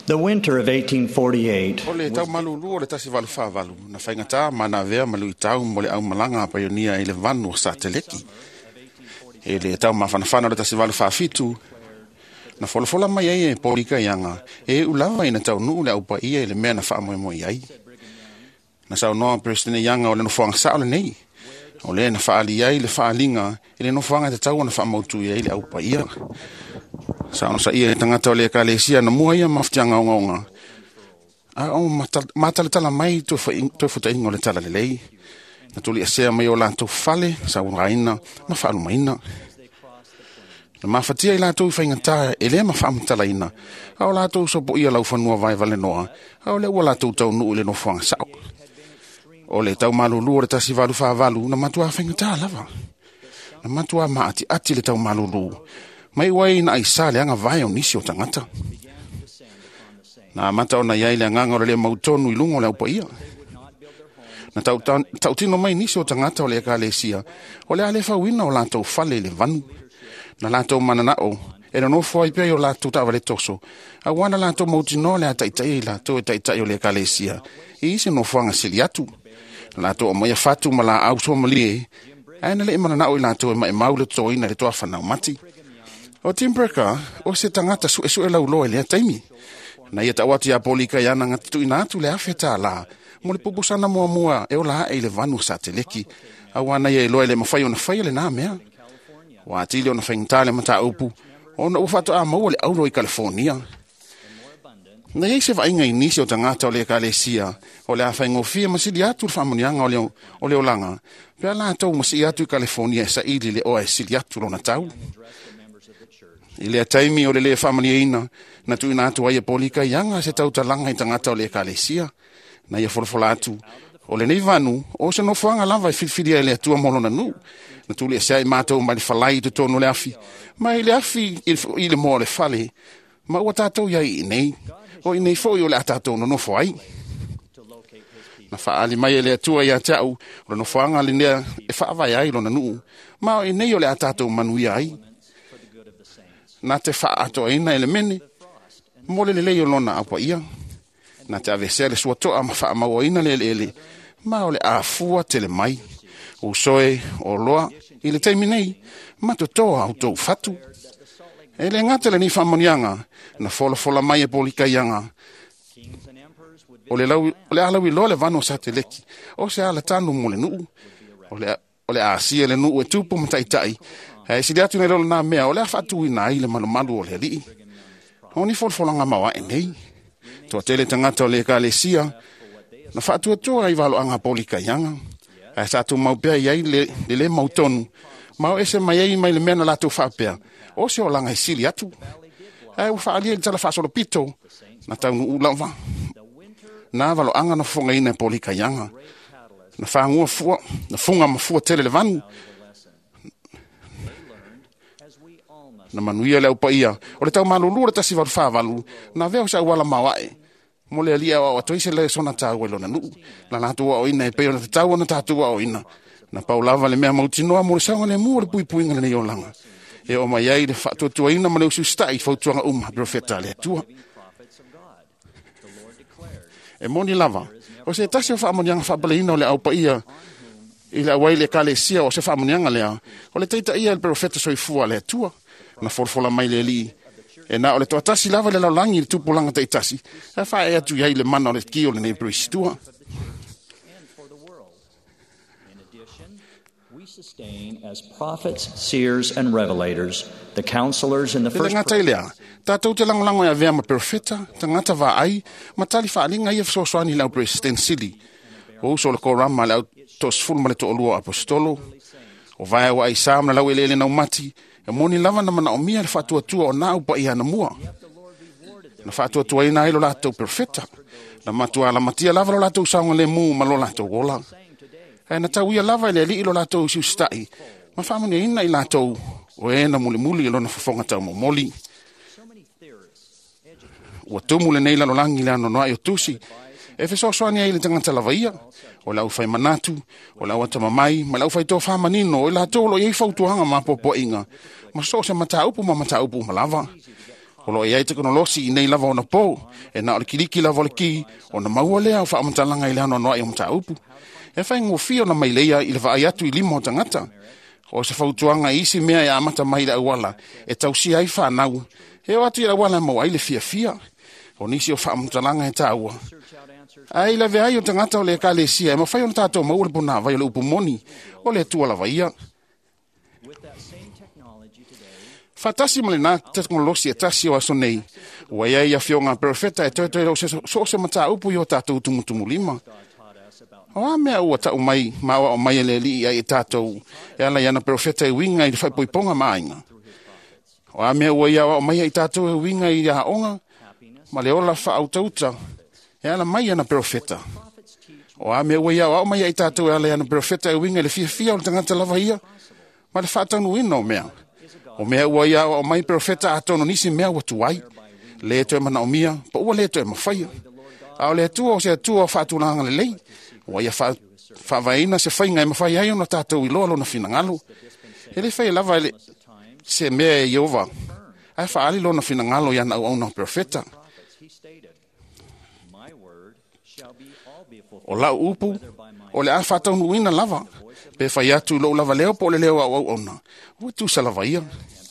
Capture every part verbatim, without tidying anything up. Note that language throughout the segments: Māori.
The winter of eighteen forty-eight. O le tau malulu o le tasi valu whavalu. Na whaingata mana vea malu i tau mo le au malanga paionia i le vanu o Sateleki. E le tau mawhanawhana o le tasi valu whafitu. Na wholafola mai ai e polika ianga. E ulawa ina tau nuu le au pa ia i le mea na whaamoe mo iai. Na sao noa President ianga o le nofuanga sao le nei. O le na whaali iai le whaalinga. I le nofuanga te tau na whaamautu iai le au pa ia. Sa no sa ia tangata o le kalesia na mua ia maftianga onga onga. A o matala tala mai to fa to futa ingo le tala le lei. Na tuli asea mai o la to fale sa uraina ma fa maina. Na mafatia ila to faingata ele ma fa mtala ina. A o la to so bo ia lau fanua vai vale noa. A o le wala to tau nu le no fanga sa. O le tau malulu o le tasi valu fa valu na matua faingata lava. Na matua maati ati le tau malulu. Mai wai na isa le anga vai o nisi o tangata. Na mata ona iai le nganga o le mautonu i lungo le upa ia. Na tau, tau, tau tino mai nisi o tangata o le ekalesia. O le alefa wina o lantou fale le vanu. Na lantou mananao. E no fwai pia o lantou tawa le toso. A wana lantou mautino le a taitai lantou e taitai o le ekalesia. I isi no fwanga sili atu. Lantou o maia fatu ma la au so malie. Aina le mananao i lantou e mai maule toina le toa whanau mati. O Tim Brecker, o se tangata su e su e lau loe lea taimi. Na ia tawati a polika iana ngati tu ina atu le afeta la. Mo le pupusana mua mua e o la e le vanu Sateleki. A wana ia e loe le mawhai o na whai le nā mea. Wa atili o na whaingtale mata upu. O na ufato a maua le auro i California. Na ia se vainga inisi o tangata o le kalesia. O le a whaingofia masidi atu le whamunianga o le o le olanga. Pea la tau masidi atu i California sa ili le oa e sidi atu lo na tau. I lea taimi o le lea whamani eina, na tu ina atu ai e polika ianga se tau talanga i tangata o le kalesia, na ia wholofola atu. O le nei vanu, o se no whanga lava i whiwhiria e lea tua molona nu, na tu lea sea i mātou mai le whalai te tono le afi, mai le afi i le mo le whale, ma ua tātou iai i nei, o i nei fo i o le a tātou no nofo ai. Na whaali mai e lea tua i a tau, o le no whanga le nea e whaavai ai lo na nu, ma o i nei o le a tātou manui ai. Na te wha ato eina ele mene, mole le leo lona apa ia. Na te avesea le suatoa ma wha maua ina le ele ele, ma o le afua tele mai. O soe, o loa, i le teimi nei, ma to toa au tau fatu. E le ngatele ni whamonianga, na fola fola mai e polika ianga. O le, lau, o le alawi lo le vano Sateleki, o se ala tanu mo le nuu. O le, o le asia le nuu e tupu mataitai. E si atu nei lona mea o le afatu ina ai le malumalu o le alii. O ni folfolanga mawa e nei. Tua tele tangata o le kalesia. Na fatu atua i valo anga polika ianga. E sa atu maupea iai le, le le mautonu. Mau ese mai ei mai le mea na latu whapea. O se o langa i sili atu. E u whaalia i tala whaasolo pito. Na taunu ulawa. Na valo anga na fonga ina polika ianga. Na whaangua fua. Na funga mafua tele le vanu. Na manuia le upa ia. O le tau malulu le tasi valu whavalu. Na veo sa wala mawae. Mo le alia o atoise le sona tau e lona nuu. Na natua o ina e peo na tau o na tatua o ina. Na paulava le mea mautinoa mo le saunga le mua le pui pui ngale nei o langa. E o mai ai le whatuatua ina ma le usu stai fautuanga uma profeta le atua. E moni lava. O se tasi o whaamonianga whabale ina o le aupa ia. I le awai le kalesia o se whaamonianga lea. O le teita ia le profeta soifua le atua. Na forfola mai le li e na o le toatasi lava le laulangi le tupulanga te itasi e wha e atu iai le mana o le ki o le nebro istua. We sustain as prophets, seers and revelators the counselors in the first ngata ilea tātou te langolango e avea ma profeta ta ngata va ai matali wha alinga i e fsoswani lau president sili o uso le korama lau tos fulma le to olua apostolo o vai wa isam na lau elele na umati. E moni lava na mana o mia le whatua tua o nā upa i ana mua. Na whatua tua ina ilo lātou perfeta. Na matua la matia lava lo lātou saunga le mū ma lo lātou gola. E na tau ia lava ile li ilo lātou siu stai. Ma whamani ina i lātou o e na muli muli ilo na whafonga tau mo moli. Ua tumu le neila lo langi le ano noa i o tusi. E fe so soani ai le tangata lava ia. O lau fai manatu, o lau atama mai, ma lau fai tō whamanino, o lau tōlo iei fautuanga ma popo inga. Ma so se mata upu ma mata upu ma lava. O lo ia teknolosi nei lava ona po, e na o le kiliki lava o le ki, o na maua lea o whaamantalanga i le ano noa i o mta upu. E whai ngofia na mai leia i le vai atu i limo o tangata. O se whautuanga isi mea e amata mai le awala, e tausi ai whanau. E o atu i le awala mau ai le fia fia. O nisi o whaamantalanga e taua. Ai la vea o tangata o le ka le sia, e ma whai o na tātou mau le puna vai o le upumoni, o le tua la vaia. Fatasi male na teknolosi e tasi o aso nei. Ua ia ia fionga perfeta e toi toi o se so se mata upu i o tātou tumutumu lima. O a mea ua tau mai, maua o mai le li i tātou, e ala iana perfeta i winga i whai poiponga mainga. O a mea ua ia o mai i tātou i winga i a onga, ma le ola wha au tauta, e ala mai iana perfeta. O a mea ua ia o mai i tātou e ala iana perfeta i winga i le fia fia o le tangata lava ia, ma le whaatanu ino o mea. O mea ua ia o mai profeta atono nisi mea ua tuai. Le to e mana o mia, pa ua le to e mawhaia. A o le atua o se atua o whaatulanga le lei. Ua ia whaavaina se whainga e mawhaia ai o na tātou i loalo na finangalo. E le whai lava ele se mea e Iova. Ai whaali lo na finangalo ia na au na profeta. O lau upu, o le a whaatau nuina lava. Pe whai atu lo lava leo po le leo au au ona. Ua tu sa lava ia.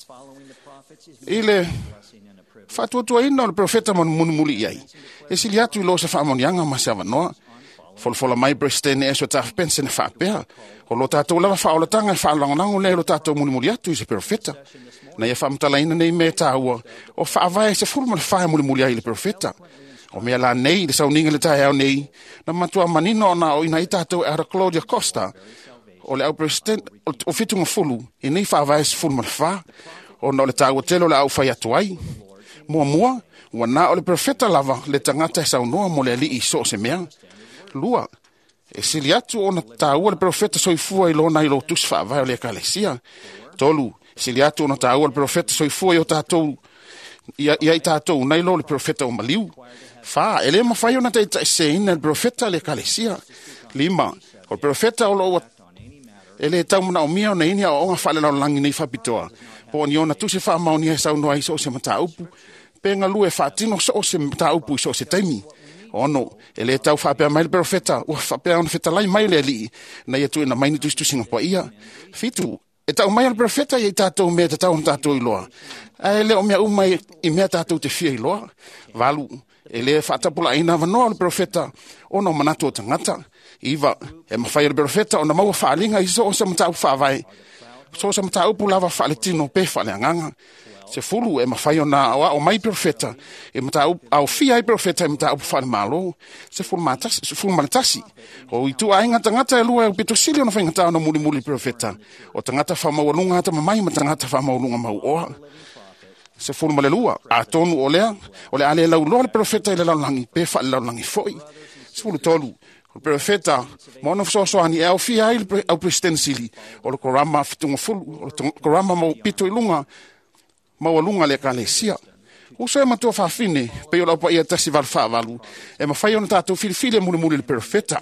Ile fatuatua ina o le profeta man munumuli iai. E sili atu i lo sa whaamonianga ma se avanoa. Folfola mai brestene e so taf pense ne whaapea. O lo tātou lava whaolatanga e whaalangonango le lo tātou munumuli atu i se profeta. Na ia whaamtala ina nei me tāua. O whaavai se fulma le whae munumuli ai le profeta. O mea la nei le sauninga le tae au nei. Na matua manino na o ina i tātou e ara Claudia Costa. O le au president o fitunga fulu i nei whaavai se fulma le wha. O na o le tāua telo le au whai atu ai. Mua mua, ua na o le profeta lava le tangata e saunoa mo le ali i so se mea. Lua, e sili atu o na tāua le profeta soifua i lona i lo tusi whaavai o le kalesia. Tolu, sili atu o na tāua le profeta soifua i o tātou, ia i tātou na i lo le profeta o maliu. Fa, ele ma whai o na teita e se ina le profeta le kalesia. Lima, o le profeta o lo ele tau mana o mia o na inia o onga whale lau langi nei whapitoa. Po ni ona tusi wha maoni e sau noa i so se mata upu. Penga lue whaatino so se mata upu i so se taimi. Ono, ele tau whapea mai le profeta, ua whapea ona wheta lai mai le li, na ia tu ina maini tusi tusi ngapa ia. Fitu, e tau mai le profeta i tātou mea te tau tātou i loa. A ele o mea umai i mea tātou te fia i loa. Valu, ele whaatapula ina vanoa le profeta, ono manatu o tangata. Iva, e mawhai le profeta, ona maua whaalinga i so se mata upu whaavai. So se mata upu lava whaale tino pe whaale anganga. Se fulu e mawhai o na o mai profeta. E mata upu, au fia i profeta e mata upu whaale malo. Se fulu matasi, se fulu manatasi. O i tu ainga tangata e lua e pito sili o na whaingata o na muli muli profeta. O tangata whamaulunga hata mamai ma tangata whamaulunga mau oa. Se fulu male lua, a tonu o lea, o le ale lau loa le profeta i le lau langi pe whaale lau langi foi. Se fulu tolu. O profeta, mona fsosoani e au fia ai au presidensili, o le korama fitunga fulu, o le korama mau pito ilunga, mau alunga le kalesia. Uso e matua whawhine, pe o lau pa ia tasi val whavalu, e mawhai ona tātou filifili e muli muli le profeta.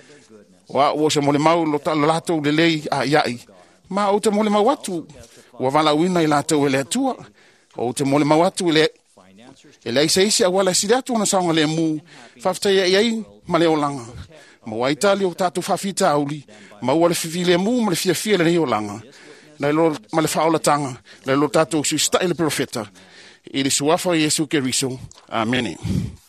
Wa o se mole mau lo talo lato le lei a iai, ma o te mole mau atu, ua vala uina i lato e le atua, o te mole mau atu le e lei se isi a wala siriatu ona saonga le mu, whaftai e iai, ma le olanga. Ma wai tali o tātou whawhita auli, ma ua le whiwile mu, ma le fia fia le nei o langa. Nei lo, ma le whaola tanga, nei lo tātou su sta le profeta. I le suafa Jesu Keriso. Amen.